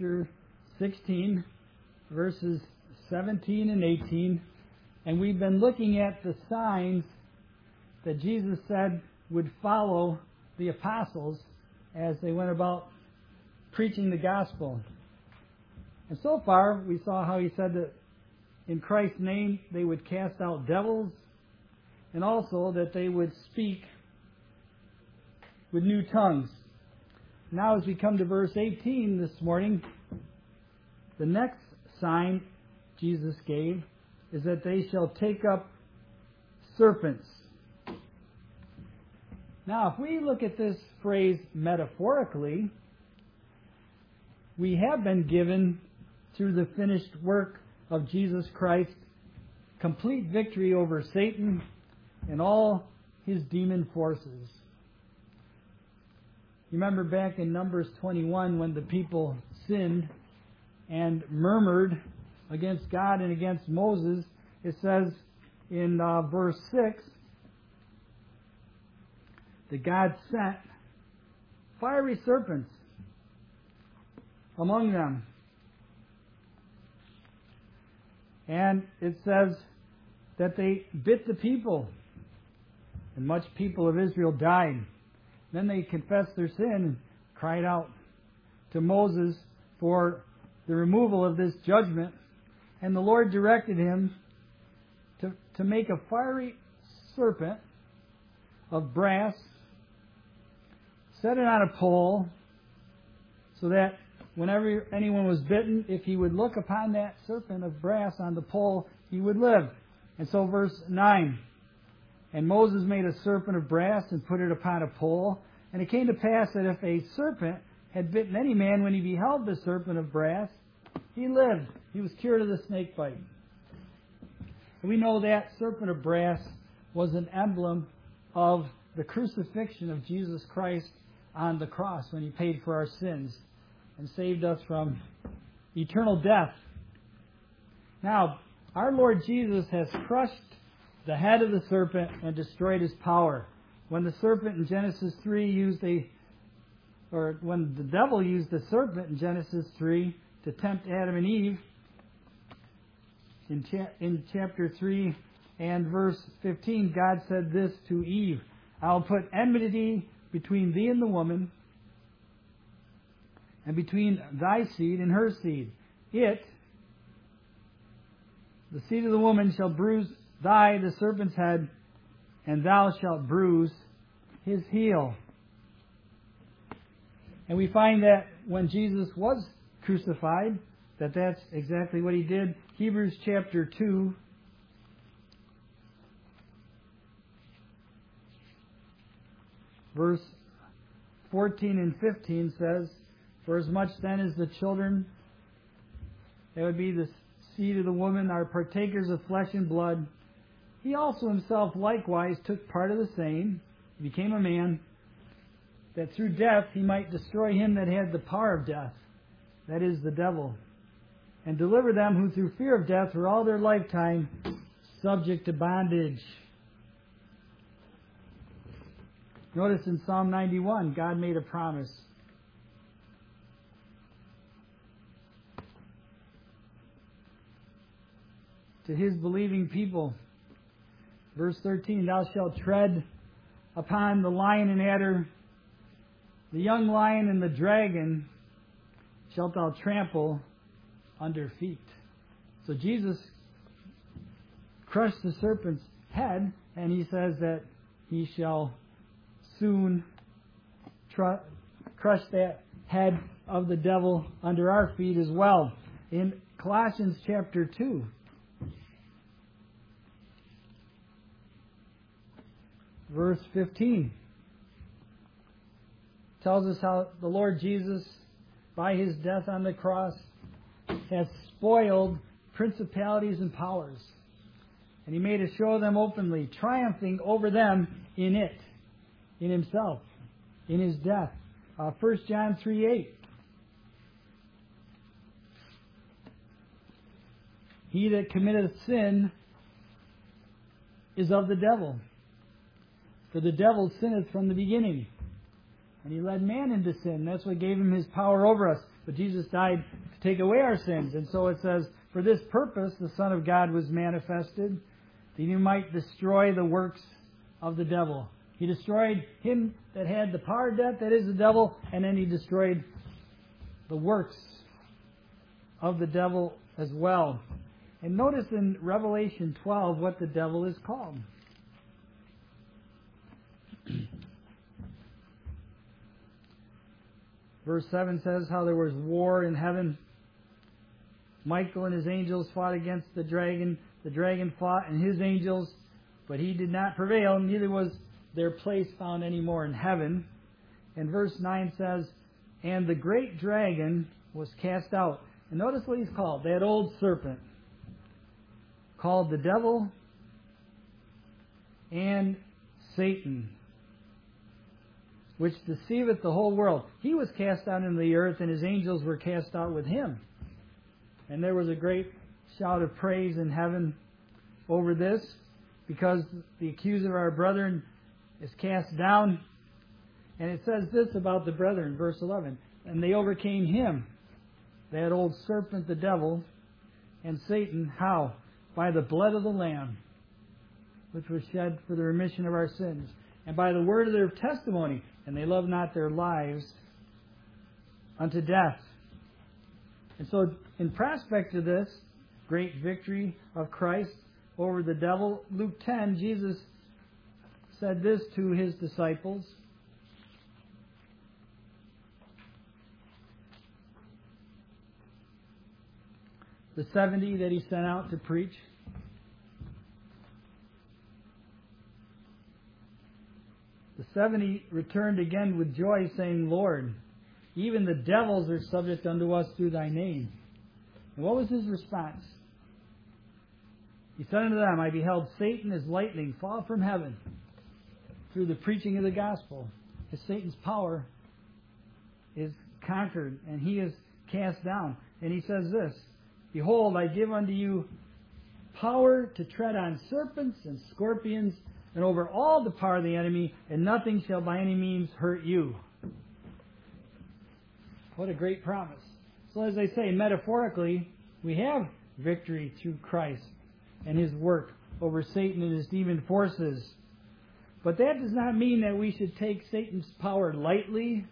chapter 16, verses 17 and 18. And we've been looking at the signs that Jesus said would follow the apostles as they went about preaching the gospel. And so far, we saw how he said that in Christ's name they would cast out devils, and also that they would speak with new tongues. Now as we come to verse 18 this morning, the next sign Jesus gave is that they shall take up serpents. Now, if we look at this phrase metaphorically, we have been given, through the finished work of Jesus Christ, complete victory over Satan and all his demon forces. You remember back in Numbers 21 when the people sinned and murmured against God and against Moses, it says in verse 6 that God sent fiery serpents among them. And it says that they bit the people, and much people of Israel died. Then they confessed their sin and cried out to Moses for the removal of this judgment. And the Lord directed him to make a fiery serpent of brass, set it on a pole, so that whenever anyone was bitten, if he would look upon that serpent of brass on the pole, he would live. And so verse 9, and Moses made a serpent of brass and put it upon a pole. And it came to pass that if a serpent had bitten any man, when he beheld the serpent of brass, he lived. He was cured of the snake bite. And we know that serpent of brass was an emblem of the crucifixion of Jesus Christ on the cross when he paid for our sins and saved us from eternal death. Now, our Lord Jesus has crushed the head of the serpent and destroyed his power. When the serpent in Genesis 3 when the devil used the serpent in Genesis 3 to tempt Adam and Eve, in chapter 3 and verse 15, God said this to Eve, I'll put enmity between thee and the woman, and between thy seed and her seed. The seed of the woman, shall bruise the serpent's head, and thou shalt bruise his heel. And we find that when Jesus was crucified, that's exactly what he did. Hebrews chapter 2, verse 14 and 15 says, For as much then as the children, that would be the seed of the woman, are partakers of flesh and blood, he also himself likewise took part of the same, became a man, that through death he might destroy him that had the power of death, that is, the devil, and deliver them who through fear of death were all their lifetime subject to bondage. Notice in Psalm 91, God made a promise. To his believing people. Verse 13, Thou shalt tread upon the lion and adder, the young lion and the dragon shalt thou trample under feet. So Jesus crushed the serpent's head, and he says that he shall soon crush that head of the devil under our feet as well. In Colossians chapter 2, verse 15, tells us how the Lord Jesus, by his death on the cross, has spoiled principalities and powers. And he made a show of them openly, triumphing over them in himself, in his death. 1 John 3:8. He that committeth sin is of the devil. For the devil sinneth from the beginning. And he led man into sin. That's what gave him his power over us. but Jesus died to take away our sins. And so it says, for this purpose the Son of God was manifested, that He might destroy the works of the devil. He destroyed him that had the power of death, that is the devil, and then He destroyed the works of the devil as well. And notice in Revelation 12 what the devil is called. Verse 7 says how there was war in heaven. Michael and his angels fought against the dragon. The dragon fought and his angels, but he did not prevail, neither was their place found any more in heaven. And verse 9 says, and the great dragon was cast out. And notice what he's called, that old serpent, called the devil and Satan, which deceiveth the whole world. He was cast out into the earth, and his angels were cast out with him. And there was a great shout of praise in heaven over this, because the accuser of our brethren is cast down. And it says this about the brethren, verse 11, and they overcame him, that old serpent, the devil, and Satan. How? By the blood of the Lamb, which was shed for the remission of our sins, and by the word of their testimony, and they loved not their lives unto death. And so, in prospect of this great victory of Christ over the devil, Luke 10, Jesus said this to His disciples. The 70 that He sent out to preach. The 70 returned again with joy, saying, Lord, even the devils are subject unto us through Thy name. And what was His response? He said unto them, I beheld Satan as lightning fall from heaven through the preaching of the gospel. As Satan's power is conquered and he is cast down. And He says this, behold, I give unto you power to tread on serpents and scorpions, and over all the power of the enemy, and nothing shall by any means hurt you. What a great promise. So as I say, metaphorically, we have victory through Christ and His work over Satan and his demon forces. But that does not mean that we should take Satan's power lightly.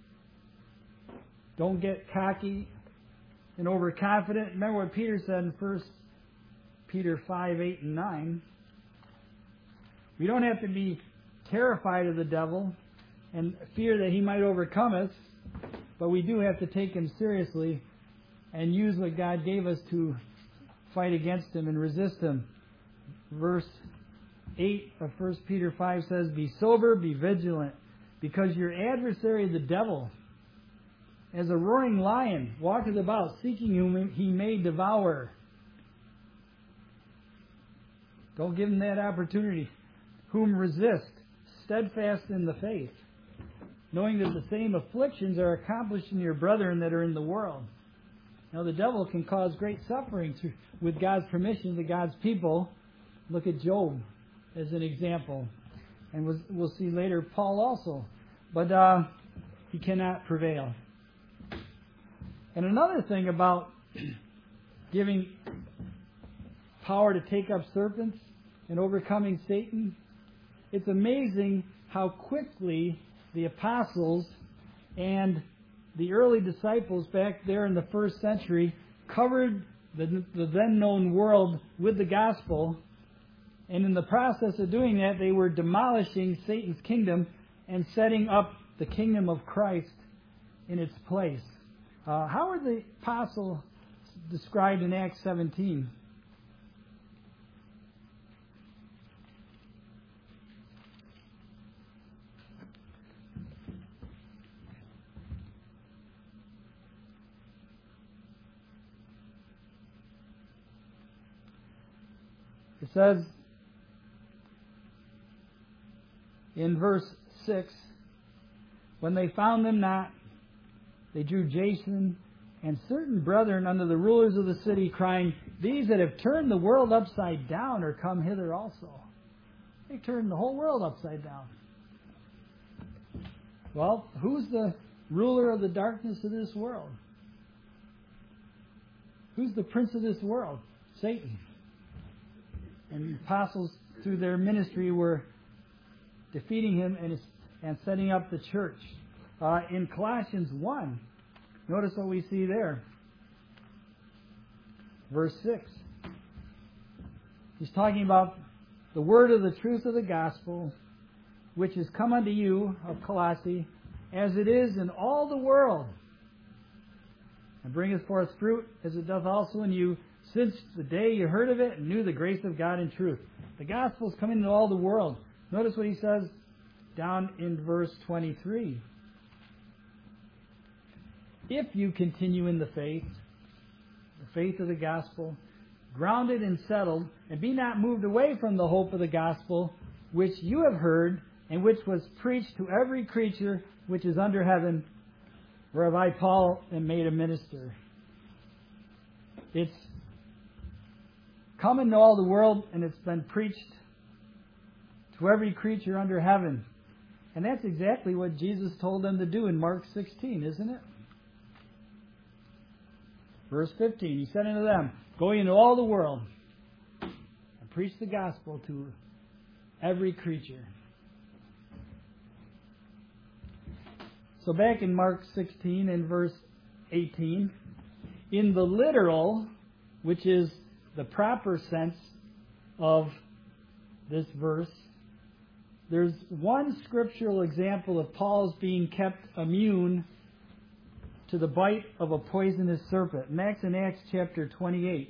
Don't get cocky and overconfident. Remember what Peter said in 1 Peter 5, 8, and 9. We don't have to be terrified of the devil and fear that he might overcome us, but we do have to take him seriously and use what God gave us to fight against him and resist him. Verse 8 of 1 Peter 5 says, be sober, be vigilant, because your adversary, the devil, as a roaring lion, walketh about, seeking whom he may devour. Don't give him that opportunity. Whom resist, steadfast in the faith, knowing that the same afflictions are accomplished in your brethren that are in the world. Now the devil can cause great suffering with God's permission to God's people. Look at Job as an example. And we'll see later Paul also. But he cannot prevail. And another thing about giving power to take up serpents and overcoming Satan, it's amazing how quickly the apostles and the early disciples back there in the first century covered the then known world with the gospel. And in the process of doing that, they were demolishing Satan's kingdom and setting up the kingdom of Christ in its place. How are the apostles described in Acts 17? It says in verse 6, when they found them not, they drew Jason and certain brethren unto the rulers of the city, crying, these that have turned the world upside down are come hither also. They turned the whole world upside down. Well, who's the ruler of the darkness of this world? Who's the prince of this world? Satan. And the apostles, through their ministry, were defeating him and setting up the church. In Colossians 1, notice what we see there. Verse 6. He's talking about the word of the truth of the gospel, which is come unto you, of Colossae, as it is in all the world, and bringeth forth fruit, as it doth also in you, since the day you heard of it and knew the grace of God in truth. The gospel is coming into all the world. Notice what he says down in verse 23. If you continue in the faith of the gospel, grounded and settled, and be not moved away from the hope of the gospel, which you have heard, and which was preached to every creature which is under heaven, whereof I, Paul, am made a minister. It's come into all the world, and it's been preached to every creature under heaven. And that's exactly what Jesus told them to do in Mark 16, isn't it? Verse 15, he said unto them, go into all the world and preach the gospel to every creature. So back in Mark 16 and verse 18, in the literal, which is the proper sense of this verse, there's one scriptural example of Paul's being kept immune to the bite of a poisonous serpent. And that's in Acts chapter 28.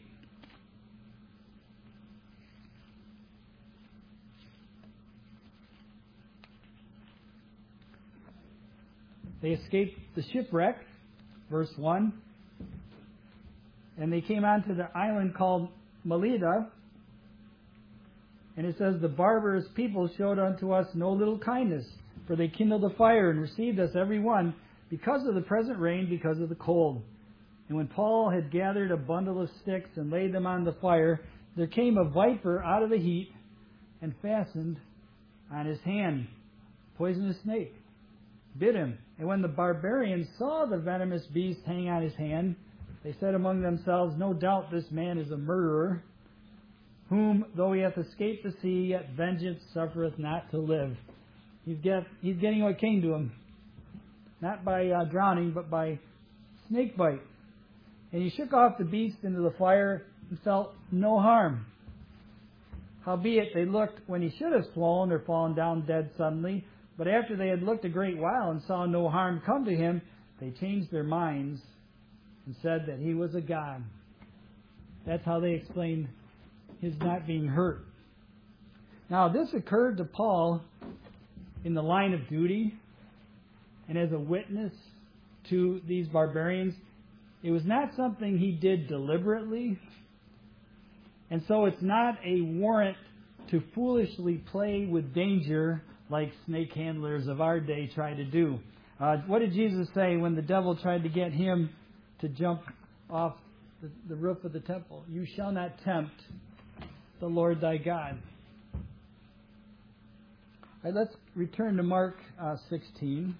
They escaped the shipwreck, verse 1, and they came onto the island called Melita. And it says, the barbarous people showed unto us no little kindness, for they kindled a fire and received us every one, because of the present rain, because of the cold. And when Paul had gathered a bundle of sticks and laid them on the fire, there came a viper out of the heat and fastened on his hand. Poisonous snake. Bit him. And when the barbarians saw the venomous beast hang on his hand, they said among themselves, no doubt this man is a murderer, whom, though he hath escaped the sea, yet vengeance suffereth not to live. He's getting what came to him. Not by drowning, but by snake bite. And he shook off the beast into the fire and felt no harm. Howbeit they looked when he should have swollen or fallen down dead suddenly. But after they had looked a great while and saw no harm come to him, they changed their minds and said that he was a god. That's how they explained his not being hurt. Now, this occurred to Paul in the line of duty and as a witness to these barbarians. It was not something he did deliberately, and so it's not a warrant to foolishly play with danger like snake handlers of our day try to do. What did Jesus say when the devil tried to get him to jump off the roof of the temple? You shall not tempt the Lord thy God. All right, let's return to Mark 16.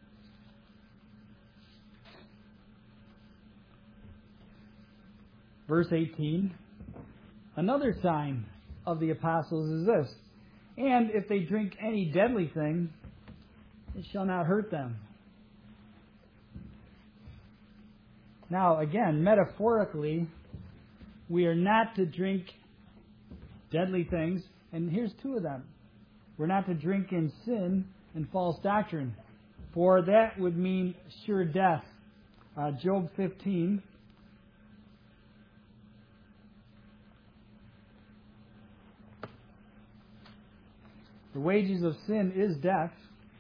Verse 18. Another sign of the apostles is this. And if they drink any deadly thing, it shall not hurt them. Now, again, metaphorically, we are not to drink deadly things, and here's two of them. We're not to drink in sin and false doctrine, for that would mean sure death. Job 15. The wages of sin is death.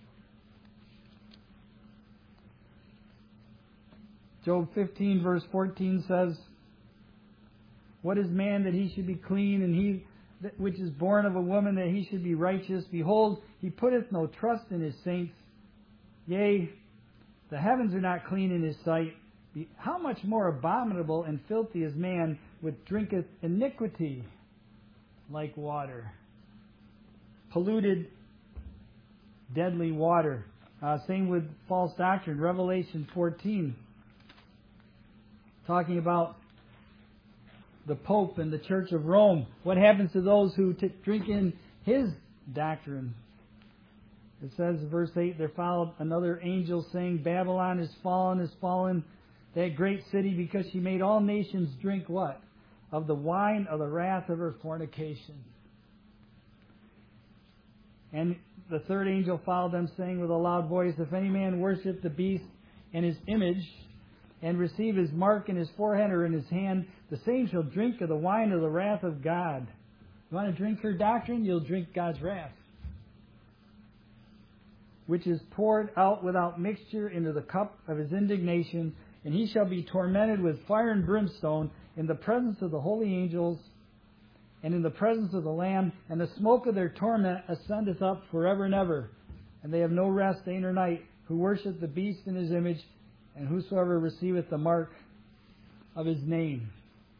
Job 15 verse 14 says, what is man that he should be clean, and he which is born of a woman that he should be righteous? Behold, he putteth no trust in his saints. Yea, the heavens are not clean in his sight. How much more abominable and filthy is man, which drinketh iniquity like water. Polluted, deadly water. Same with false doctrine. Revelation 14. Talking about the Pope and the Church of Rome? What happens to those who drink in his doctrine? It says in verse 8, there followed another angel saying, Babylon is fallen, that great city, because she made all nations drink what? Of the wine of the wrath of her fornication. And the third angel followed them, saying with a loud voice, if any man worship the beast and his image, and receive his mark in his forehead or in his hand, the same shall drink of the wine of the wrath of God. You want to drink her doctrine? You'll drink God's wrath, which is poured out without mixture into the cup of his indignation, and he shall be tormented with fire and brimstone in the presence of the holy angels and in the presence of the Lamb, and the smoke of their torment ascendeth up forever and ever. And they have no rest day nor night, who worship the beast in his image, and whosoever receiveth the mark of his name.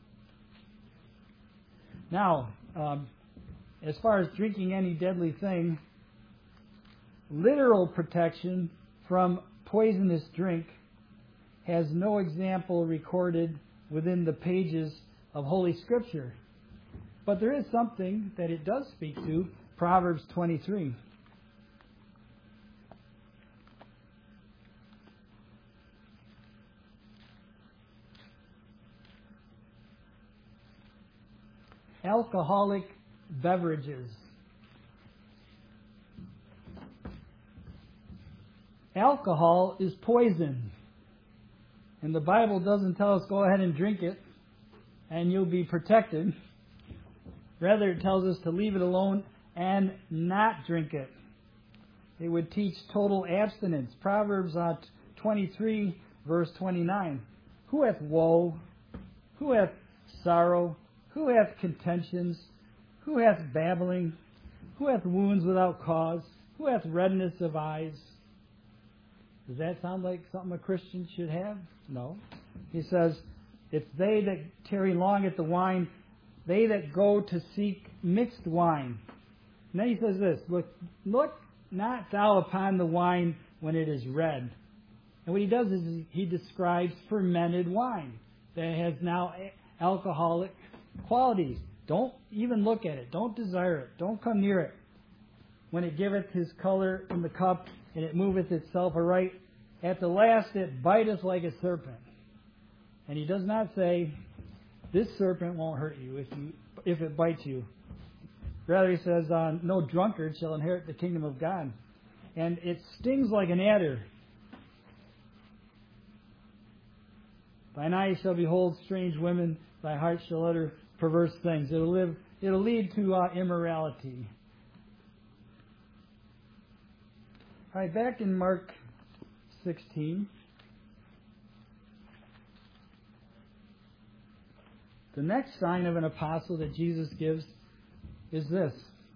Now, as far as drinking any deadly thing, literal protection from poisonous drink has no example recorded within the pages of Holy Scripture. But there is something that it does speak to, Proverbs 23. Alcoholic beverages. Alcohol is poison. And the Bible doesn't tell us go ahead and drink it and you'll be protected. Rather, it tells us to leave it alone and not drink it. It would teach total abstinence. Proverbs 23, verse 29. Who hath woe? Who hath sorrow? Who hath contentions? Who hath babbling? Who hath wounds without cause? Who hath redness of eyes? Does that sound like something a Christian should have? No. He says, it's they that tarry long at the wine, they that go to seek mixed wine. And then he says this, look not thou upon the wine when it is red. And what he does is he describes fermented wine that has now alcoholic qualities. Don't even look at it. Don't desire it. Don't come near it. When it giveth his color in the cup, and it moveth itself aright, at the last it biteth like a serpent. And he does not say, this serpent won't hurt you if it bites you. Rather, he says, no drunkard shall inherit the kingdom of God. And it stings like an adder. Thine eyes shall behold strange women, thy heart shall utter perverse things. It'll lead to immorality. All right, back in Mark 16. The next sign of an apostle that Jesus gives is this.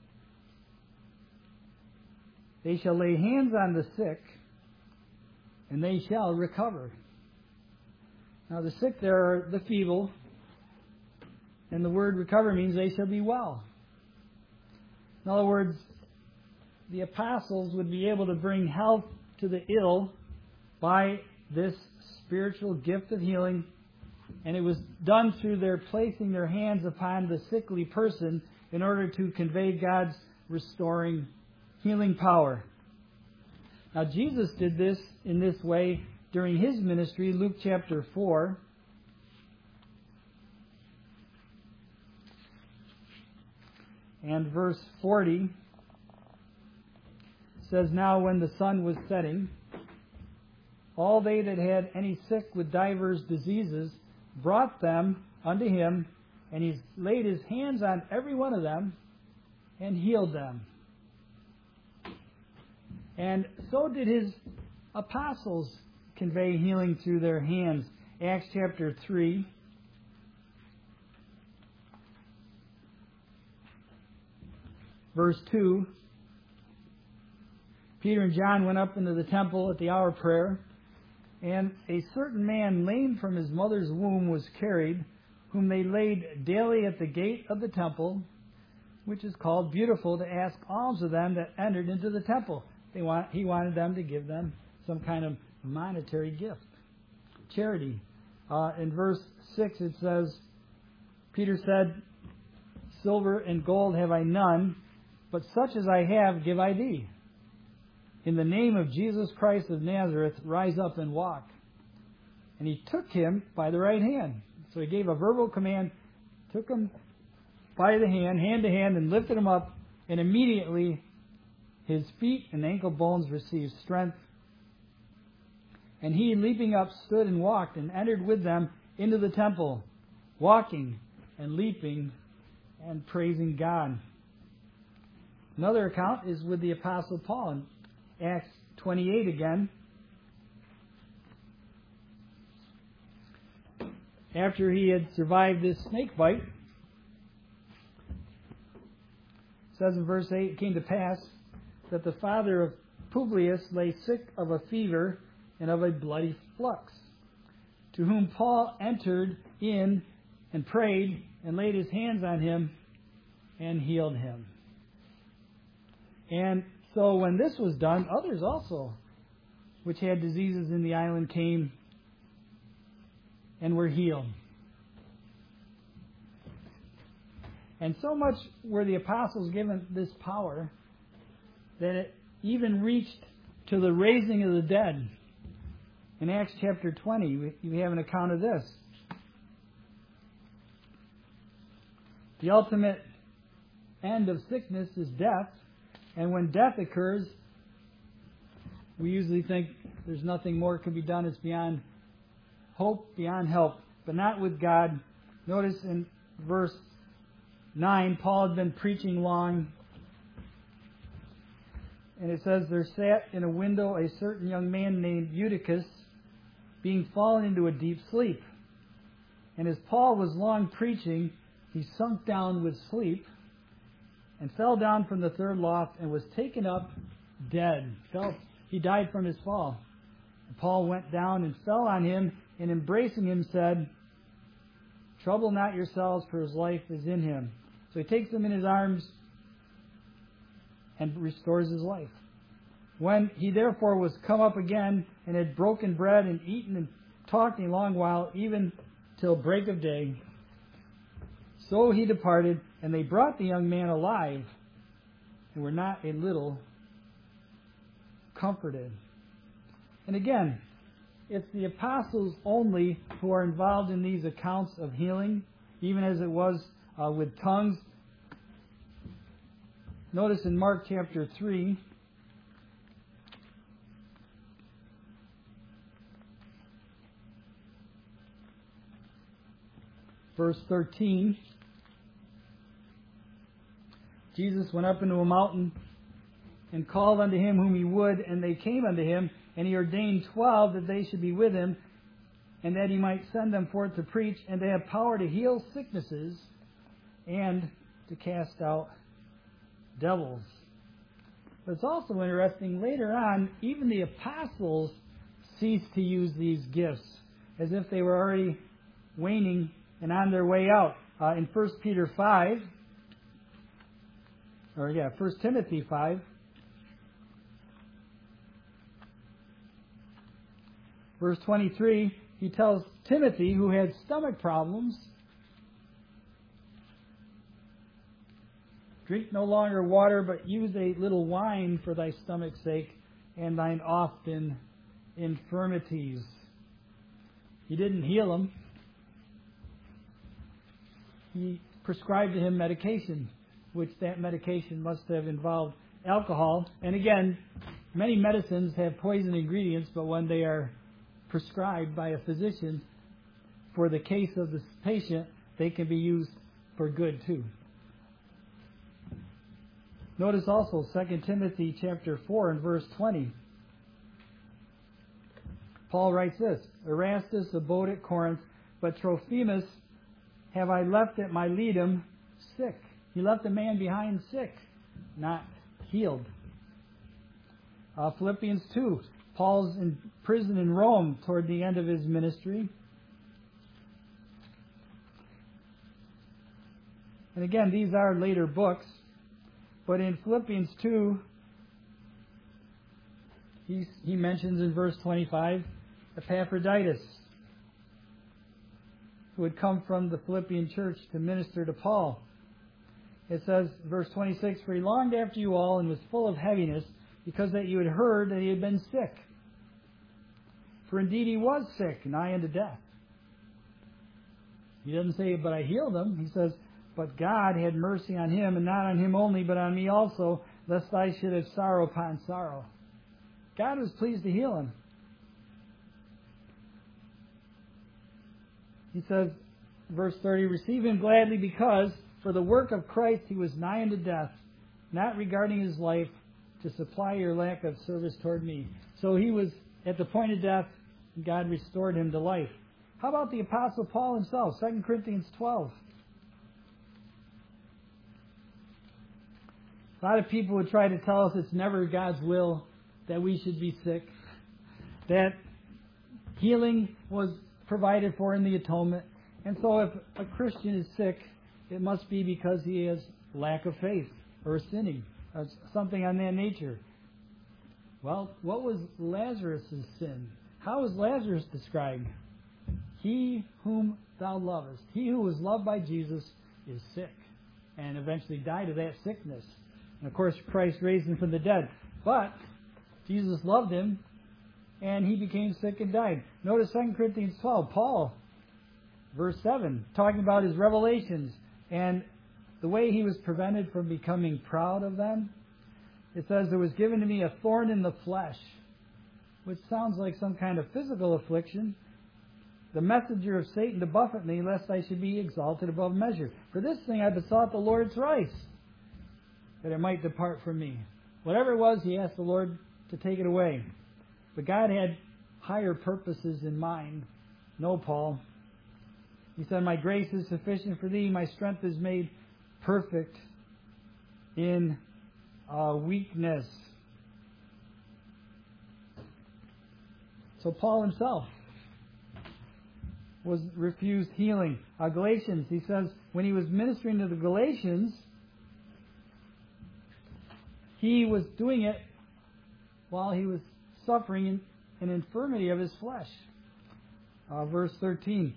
They shall lay hands on the sick, and they shall recover. Now the sick there are the feeble, and the word recover means they shall be well. In other words, the apostles would be able to bring health to the ill by this spiritual gift of healing, and it was done through their placing their hands upon the sickly person in order to convey God's restoring healing power. Now Jesus did this in this way during his ministry. Luke chapter 4. And verse 40 says, Now when the sun was setting, all they that had any sick with divers diseases brought them unto him, and he laid his hands on every one of them and healed them. And so did his apostles convey healing through their hands. Acts chapter 3. Verse 2. Peter and John went up into the temple at the hour of prayer, and a certain man lame from his mother's womb was carried, whom they laid daily at the gate of the temple, which is called Beautiful, to ask alms of them that entered into the temple. He wanted them to give them some kind of monetary gift, charity. In verse 6 it says, Peter said, "Silver and gold have I none, but such as I have give I thee. In the name of Jesus Christ of Nazareth, rise up and walk." And he took him by the right hand. So he gave a verbal command, took him by the hand to hand, and lifted him up, and immediately his feet and ankle bones received strength. And he, leaping up, stood and walked, and entered with them into the temple, walking and leaping and praising God. Another account is with the Apostle Paul in Acts 28 again. After he had survived this snake bite, it says in verse 8, "It came to pass that the father of Publius lay sick of a fever and of a bloody flux, to whom Paul entered in and prayed and laid his hands on him and healed him." And so when this was done, others also, which had diseases in the island, came and were healed. And so much were the apostles given this power that it even reached to the raising of the dead. In Acts chapter 20, we have an account of this. The ultimate end of sickness is death. And when death occurs, we usually think there's nothing more can be done. It's beyond hope, beyond help. But not with God. Notice in verse 9, Paul had been preaching long. And it says, "There sat in a window a certain young man named Eutychus, being fallen into a deep sleep. And as Paul was long preaching, he sunk down with sleep, and fell down from the third loft, and was taken up dead." He died from his fall. And Paul went down and fell on him, and embracing him said, "Trouble not yourselves, for his life is in him." So he takes him in his arms and restores his life. When he therefore was come up again, and had broken bread, and eaten and talked a long while, even till break of day, so he departed, and they brought the young man alive, and were not a little comforted. And again, it's the apostles only who are involved in these accounts of healing, even as it was with tongues. Notice in Mark chapter 3, verse 13, Jesus went up into a mountain and called unto him whom he would, and they came unto him, and he ordained 12 that they should be with him, and that he might send them forth to preach, and to have power to heal sicknesses and to cast out devils. But it's also interesting, later on, even the apostles ceased to use these gifts, as if they were already waning and on their way out. In 1 Timothy 5, verse 23, he tells Timothy, who had stomach problems, "Drink no longer water, but use a little wine for thy stomach's sake, and thine often infirmities." He didn't heal him. He prescribed to him medication, which that medication must have involved alcohol. And again, many medicines have poison ingredients, but when they are prescribed by a physician for the case of the patient, they can be used for good too. Notice also 2 Timothy chapter 4 and verse 20. Paul writes this, "Erastus abode at Corinth, but Trophimus have I left at Miletum sick." He left a man behind sick, not healed. Philippians 2. Paul's in prison in Rome toward the end of his ministry. And again, these are later books. But in Philippians 2, he mentions in verse 25, Epaphroditus, who had come from the Philippian church to minister to Paul. It says, verse 26, "For he longed after you all and was full of heaviness, because that you had heard that he had been sick. For indeed he was sick, nigh unto death." He doesn't say, "But I healed him." He says, "But God had mercy on him, and not on him only, but on me also, lest I should have sorrow upon sorrow." God was pleased to heal him. He says, verse 30, "Receive him gladly, because for the work of Christ he was nigh unto death, not regarding his life, to supply your lack of service toward me." So he was at the point of death, and God restored him to life. How about the Apostle Paul himself? 2 Corinthians 12. A lot of people would try to tell us it's never God's will that we should be sick, that healing was provided for in the atonement. And so if a Christian is sick, it must be because he has lack of faith or sinning, or something on that nature. Well, what was Lazarus' sin? How is Lazarus described? He whom thou lovest. He who was loved by Jesus is sick and eventually died of that sickness. And of course, Christ raised him from the dead. But Jesus loved him, and he became sick and died. Notice 2 Corinthians 12. Paul, verse 7, talking about his revelations and the way he was prevented from becoming proud of them. It says, "There was given to me a thorn in the flesh," which sounds like some kind of physical affliction. "The messenger of Satan to buffet me, lest I should be exalted above measure. For this thing I besought the Lord thrice, that it might depart from me." Whatever it was, he asked the Lord to take it away. But God had higher purposes in mind. No, Paul. He said, "My grace is sufficient for thee. My strength is made perfect in weakness." So Paul himself was refused healing. Galatians, he says, when he was ministering to the Galatians, he was doing it while he was suffering an infirmity of his flesh. Verse 13.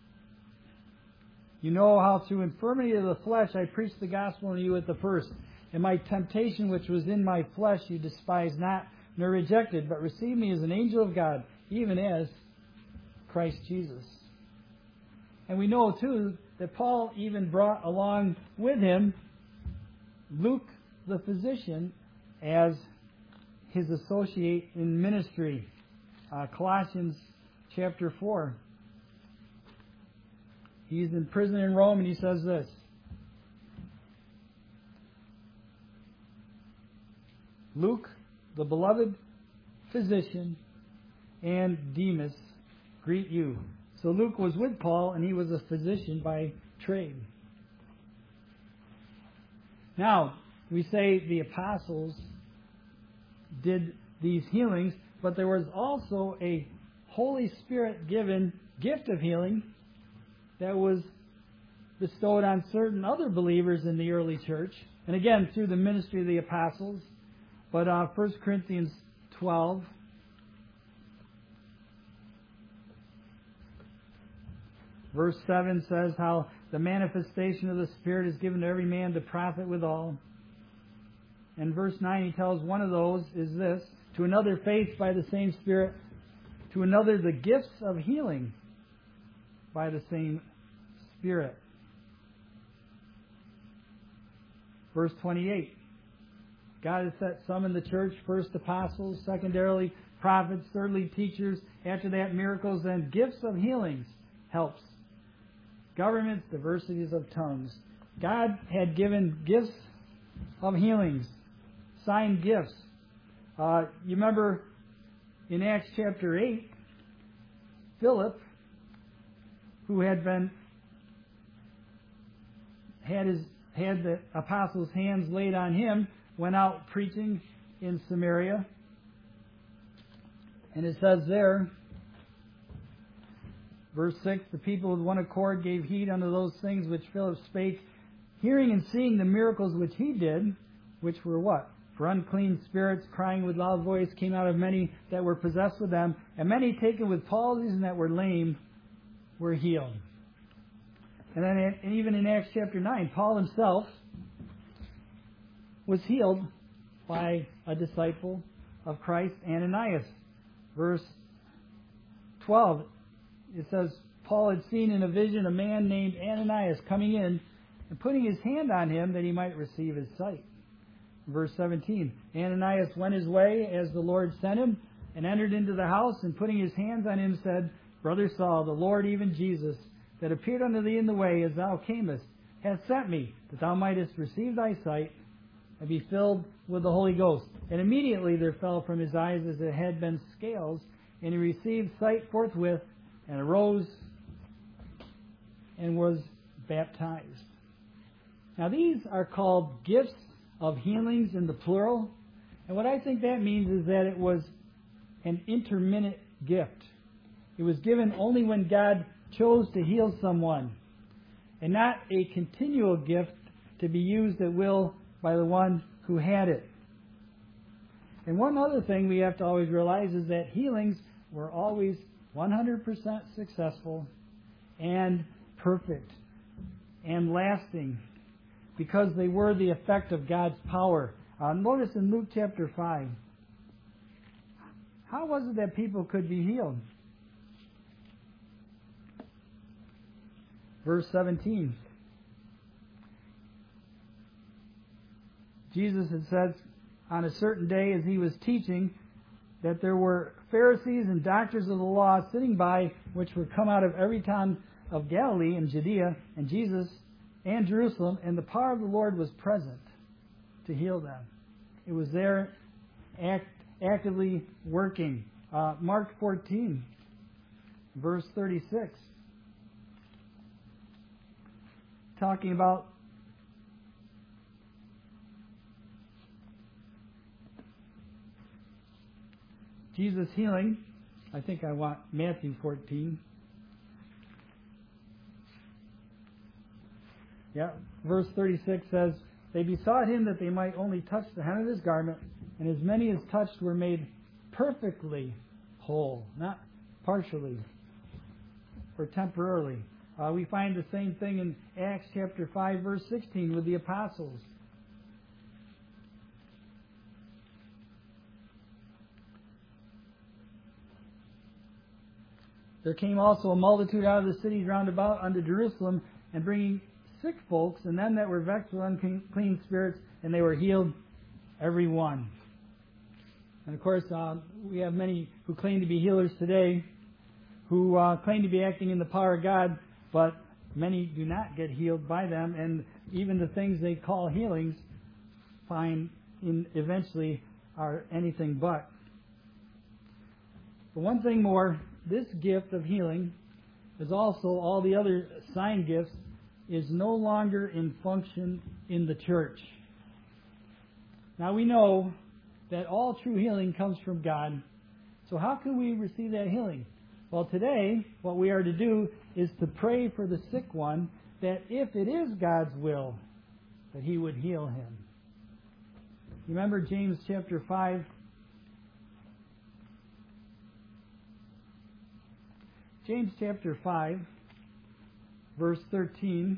"You know how through infirmity of the flesh I preached the gospel unto you at the first. And my temptation which was in my flesh you despised not, nor rejected, but received me as an angel of God, even as Christ Jesus." And we know, too, that Paul even brought along with him Luke the physician as his associate in ministry. Colossians chapter 4. He's in prison in Rome, and he says this: "Luke, the beloved physician, and Demas greet you." So Luke was with Paul, and he was a physician by trade. Now, we say the apostles did these healings, but there was also a Holy Spirit given gift of healing that was bestowed on certain other believers in the early church. And again, through the ministry of the apostles. But 1 Corinthians 12, verse 7 says how the manifestation of the Spirit is given to every man to profit withal. And verse 9, he tells one of those is this: "To another faith by the same Spirit, to another the gifts of healing by the same Spirit." Verse 28, God has set some in the church, first apostles, secondarily prophets, thirdly teachers, after that miracles, then gifts of healings, helps, governments, diversities of tongues. God had given gifts of healings, signed gifts. You remember in Acts chapter 8, Philip, who had the apostles' hands laid on him, went out preaching in Samaria. And it says there, verse 6, "The people with one accord gave heed unto those things which Philip spake, hearing and seeing the miracles which he did," which were what? "For unclean spirits, crying with loud voice, came out of many that were possessed with them, and many taken with palsies and that were lame were healed." And then and even in Acts chapter 9, Paul himself was healed by a disciple of Christ, Ananias. Verse 12, it says, Paul had seen in a vision a man named Ananias coming in and putting his hand on him that he might receive his sight. Verse 17, Ananias went his way as the Lord sent him and entered into the house, and putting his hands on him said, Brother Saul, the Lord, even Jesus, that appeared unto thee in the way as thou camest, hath sent me, that thou mightest receive thy sight and be filled with the Holy Ghost. And immediately there fell from his eyes as it had been scales, and he received sight forthwith, and arose and was baptized. Now these are called gifts of healings in the plural. And what I think that means is that it was an intermittent gift. It was given only when God chose to heal someone, and not a continual gift to be used at will by the one who had it. And one other thing we have to always realize is that healings were always 100% successful and perfect and lasting, because they were the effect of God's power. Notice in Luke chapter 5, how was it that people could be healed? Verse 17. Jesus had said on a certain day as he was teaching that there were Pharisees and doctors of the law sitting by, which were come out of every town of Galilee and Judea and Jesus and Jerusalem, and the power of the Lord was present to heal them. It was there actively working. Mark 14, verse 36. Talking about Jesus healing. I think I want Matthew 14. Yeah, verse 36 says, They besought him that they might only touch the hem of his garment, and as many as touched were made perfectly whole, not partially or temporarily. We find the same thing in Acts chapter 5, verse 16 with the apostles. There came also a multitude out of the cities round about unto Jerusalem, and bringing sick folks, and them that were vexed with unclean spirits, and they were healed, every one. And of course, we have many who claim to be healers today, who claim to be acting in the power of God, but many do not get healed by them, and even the things they call healings eventually are anything but. But one thing more, this gift of healing, as also all the other sign gifts, is no longer in function in the church. Now we know that all true healing comes from God. So how can we receive that healing? Well, today, what we are to do is to pray for the sick one, that if it is God's will, that He would heal him. Remember James chapter 5? James chapter 5, verse 13.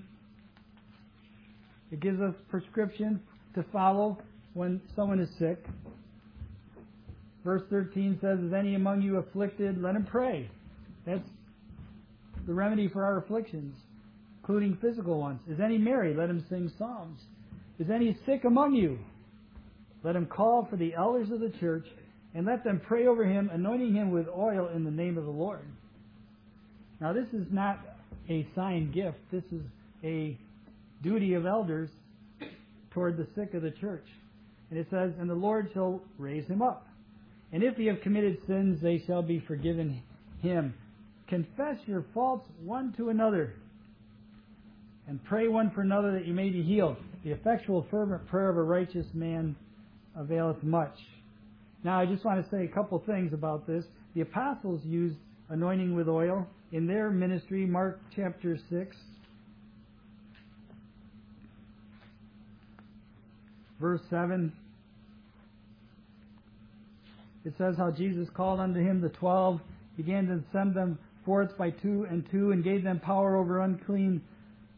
It gives us prescription to follow when someone is sick. Verse 13 says, Is any among you afflicted? Let him pray. That's the remedy for our afflictions, including physical ones. Is any merry? Let him sing psalms. Is any sick among you? Let him call for the elders of the church, and let them pray over him, anointing him with oil in the name of the Lord. Now, this is not a sign gift. This is a duty of elders toward the sick of the church. And it says, And the Lord shall raise him up. And if he have committed sins, they shall be forgiven him. Confess your faults one to another, and pray one for another that you may be healed. The effectual fervent prayer of a righteous man availeth much. Now, I just want to say a couple things about this. The apostles used anointing with oil in their ministry. Mark chapter 6, verse 7. It says how Jesus called unto him the 12, began to send them forth by two and two, and gave them power over unclean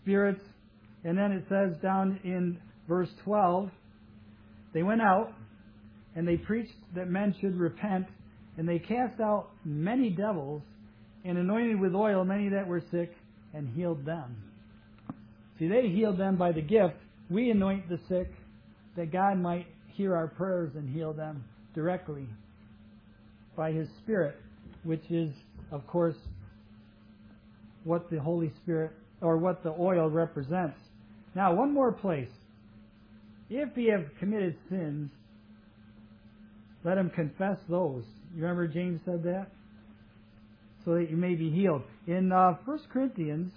spirits. And then it says down in verse 12, they went out and they preached that men should repent, and they cast out many devils and anointed with oil many that were sick and healed them. See, they healed them by the gift. We anoint the sick that God might hear our prayers and heal them directly by His Spirit, which is, of course, what the Holy Spirit, or what the oil represents. Now, one more place. If ye have committed sins, let him confess those. You remember James said that? So that you may be healed. In 1 Corinthians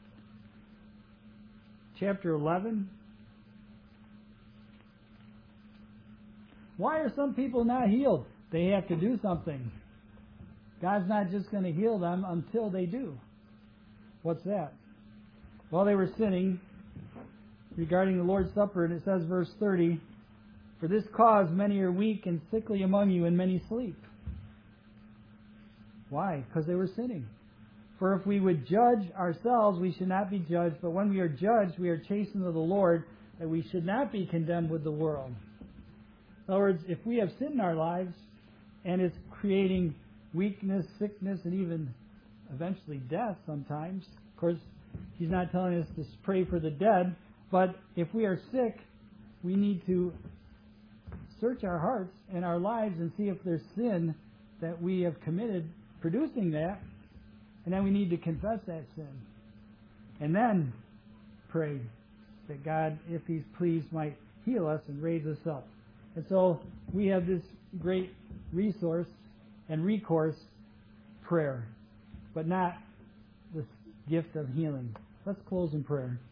chapter 11, why are some people not healed? They have to do something. God's not just going to heal them until they do. What's that? Well, they were sinning regarding the Lord's Supper, and it says, verse 30, for this cause many are weak and sickly among you, and many sleep. Why? Because they were sinning. For if we would judge ourselves, we should not be judged, but when we are judged, we are chastened of the Lord, that we should not be condemned with the world. In other words, if we have sin in our lives, and it's creating weakness, sickness, and even eventually death sometimes, of course, He's not telling us to pray for the dead, but if we are sick, we need to search our hearts and our lives and see if there's sin that we have committed producing that, and then we need to confess that sin. And then pray that God, if He's pleased, might heal us and raise us up. And so we have this great resource and recourse, prayer, but not this gift of healing. Let's close in prayer.